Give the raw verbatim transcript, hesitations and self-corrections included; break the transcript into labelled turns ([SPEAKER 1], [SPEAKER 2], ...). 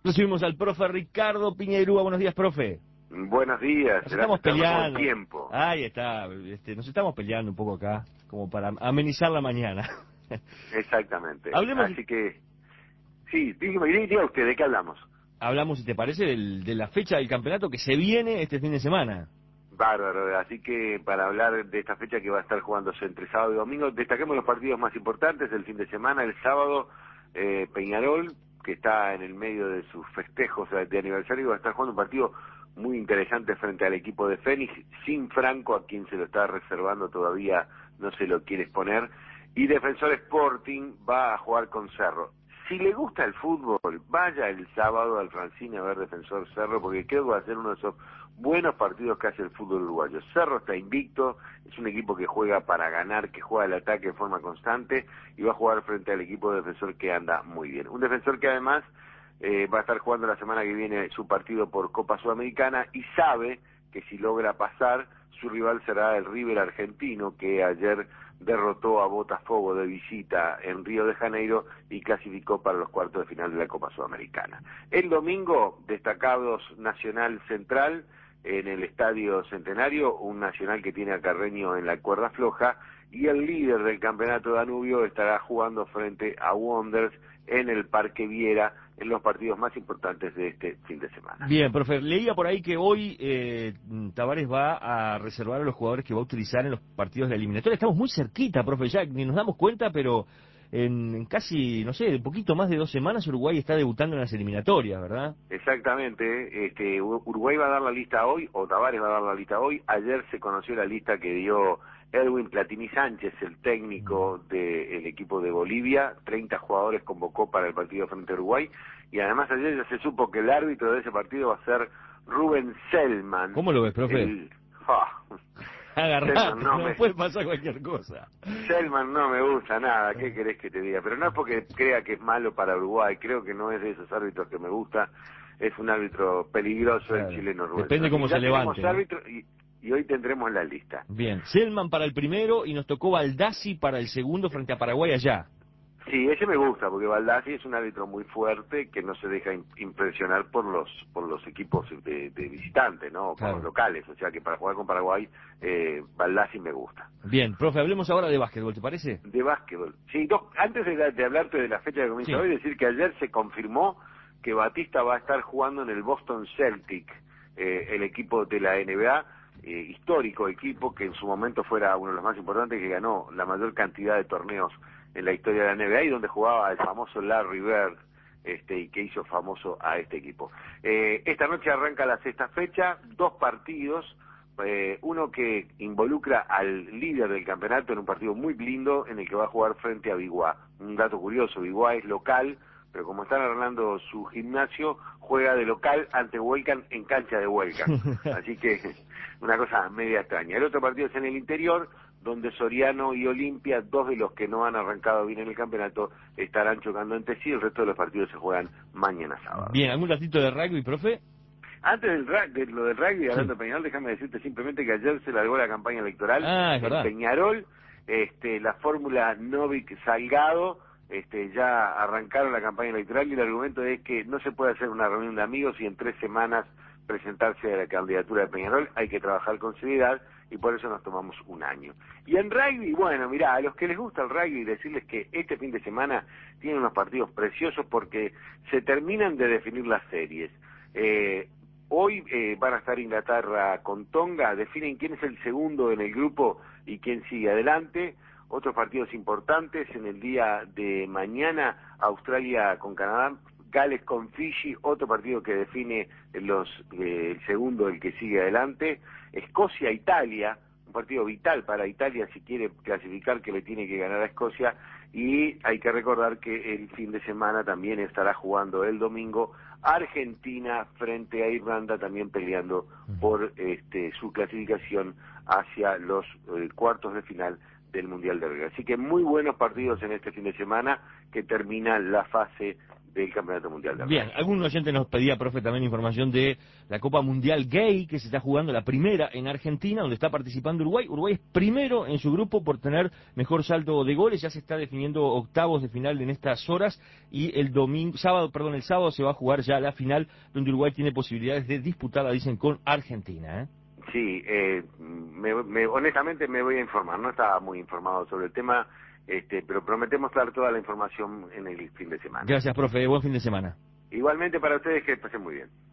[SPEAKER 1] Recibimos al profe Ricardo Piñeirúa. Buenos días, profe.
[SPEAKER 2] Buenos días.
[SPEAKER 1] Nos estamos peleando.
[SPEAKER 2] Tiempo.
[SPEAKER 1] Ahí está. Este, nos estamos peleando un poco acá, como para amenizar la mañana.
[SPEAKER 2] Exactamente.
[SPEAKER 1] Hablemos.
[SPEAKER 2] Así que, sí, dígame, diga usted, ¿de qué hablamos?
[SPEAKER 1] Hablamos, si te parece, del, de la fecha del campeonato que se viene este fin de semana.
[SPEAKER 2] Bárbaro, así que para hablar de esta fecha que va a estar jugándose entre sábado y domingo, destaquemos los partidos más importantes del fin de semana. El sábado, eh, Peñarol, que está en el medio de sus festejos de aniversario, va a estar jugando un partido muy interesante frente al equipo de Fénix, sin Franco, a quien se lo está reservando todavía, no se lo quiere exponer, y Defensor Sporting va a jugar con Cerro. Si le gusta el fútbol, vaya el sábado al Francine a ver Defensor Cerro, porque creo que va a ser uno de esos buenos partidos que hace el fútbol uruguayo. Cerro está invicto, es un equipo que juega para ganar, que juega el ataque de forma constante, y va a jugar frente al equipo de Defensor que anda muy bien. Un Defensor que además eh, va a estar jugando la semana que viene su partido por Copa Sudamericana, y sabe que si logra pasar, su rival será el River argentino, que ayer derrotó a Botafogo de visita en Río de Janeiro y clasificó para los cuartos de final de la Copa Sudamericana. El domingo, destacados Nacional Central en el Estadio Centenario, un Nacional que tiene a Carreño en la cuerda floja, y el líder del campeonato Danubio estará jugando frente a Wanderers en el Parque Viera, en los partidos más importantes de este fin de semana.
[SPEAKER 1] Bien, profe, leía por ahí que hoy eh, Tavares va a reservar a los jugadores que va a utilizar en los partidos de la eliminatoria. Estamos muy cerquita, profe, ya ni nos damos cuenta, pero en, en casi, no sé, un poquito más de dos semanas Uruguay está debutando en las eliminatorias, ¿verdad?
[SPEAKER 2] Exactamente, este, Uruguay va a dar la lista hoy, o Tavares va a dar la lista hoy. Ayer se conoció la lista que dio Edwin Platini Sánchez, el técnico del equipo de Bolivia. Treinta jugadores convocó para el partido frente a Uruguay, y además ayer ya se supo que el árbitro de ese partido va a ser Rubén Selman.
[SPEAKER 1] ¿Cómo lo ves, profe?
[SPEAKER 2] El... Oh.
[SPEAKER 1] Agarrate, no,
[SPEAKER 2] no me...
[SPEAKER 1] puede pasar cualquier cosa.
[SPEAKER 2] Selman no me gusta nada, ¿qué querés que te diga? Pero no es porque crea que es malo para Uruguay, creo que no es de esos árbitros que me gusta. Es un árbitro peligroso, claro, el chileno Rubén.
[SPEAKER 1] Depende cómo se levante, ¿no?
[SPEAKER 2] Árbitro y, y hoy tendremos la lista.
[SPEAKER 1] Bien, Selman para el primero y nos tocó Baldassi para el segundo frente a Paraguay allá.
[SPEAKER 2] Sí, ese me gusta, porque Baldassi es un árbitro muy fuerte que no se deja impresionar por los por los equipos de, de visitantes, ¿no? Por claro, los locales. O sea que para jugar con Paraguay, eh, Baldassi me gusta.
[SPEAKER 1] Bien, profe, hablemos ahora de básquetbol, ¿te parece?
[SPEAKER 2] De básquetbol. Sí, dos, antes de, de hablarte de la fecha que comienza sí. hoy, decir que ayer se confirmó que Batista va a estar jugando en el Boston Celtic, eh, el equipo de la N B A, eh, histórico equipo que en su momento fuera uno de los más importantes, que ganó la mayor cantidad de torneos en la historia de la N B A y donde jugaba el famoso Larry Bird, este, y que hizo famoso a este equipo. Eh, esta noche arranca la sexta fecha, dos partidos, eh, uno que involucra al líder del campeonato en un partido muy lindo en el que va a jugar frente a Biguá. Un dato curioso, Biguá es local, pero como están arreglando su gimnasio, juega de local ante Huelcan en cancha de Huelcan. Así que una cosa media extraña. El otro partido es en el interior, donde Soriano y Olimpia, dos de los que no han arrancado bien en el campeonato, estarán chocando entre sí. El resto de los partidos se juegan mañana sábado.
[SPEAKER 1] Bien, ¿algún ratito de rugby, profe?
[SPEAKER 2] Antes del rugby, de lo del rugby, hablando sí. de Peñarol, déjame decirte simplemente que ayer se largó la campaña electoral
[SPEAKER 1] ah, es
[SPEAKER 2] en
[SPEAKER 1] verdad.
[SPEAKER 2] Peñarol, este, la fórmula Novik-Salgado, este, ya arrancaron la campaña electoral, y el argumento es que no se puede hacer una reunión de amigos y en tres semanas presentarse a la candidatura de Peñarol. Hay que trabajar con seriedad, y por eso nos tomamos un año. Y en rugby, bueno, mirá, a los que les gusta el rugby, decirles que este fin de semana tienen unos partidos preciosos porque se terminan de definir las series. Eh, hoy eh, van a estar Inglaterra con Tonga, definen quién es el segundo en el grupo y quién sigue adelante. Otros partidos importantes en el día de mañana, Australia con Canadá, Gales con Fiji, otro partido que define los eh, el segundo, el que sigue adelante, Escocia-Italia, un partido vital para Italia si quiere clasificar, que le tiene que ganar a Escocia, y hay que recordar que el fin de semana también estará jugando el domingo Argentina frente a Irlanda, también peleando por este, su clasificación hacia los eh, cuartos de final del Mundial de Rugby. Así que muy buenos partidos en este fin de semana que termina la fase del Campeonato Mundial de
[SPEAKER 1] Bien,
[SPEAKER 2] Rugby.
[SPEAKER 1] algún oyente nos pedía, profe, también información de la Copa Mundial Gay, que se está jugando la primera en Argentina, donde está participando Uruguay. Uruguay es primero en su grupo por tener mejor saldo de goles, ya se está definiendo octavos de final en estas horas, y el domingo, sábado, perdón, el sábado se va a jugar ya la final, donde Uruguay tiene posibilidades de disputarla, dicen, con Argentina, ¿eh?
[SPEAKER 2] Sí, eh, me, me, honestamente me voy a informar, no estaba muy informado sobre el tema, este, pero prometemos dar toda la información en el fin de semana.
[SPEAKER 1] Gracias, profe, buen fin de semana.
[SPEAKER 2] Igualmente para ustedes, que pasen muy bien.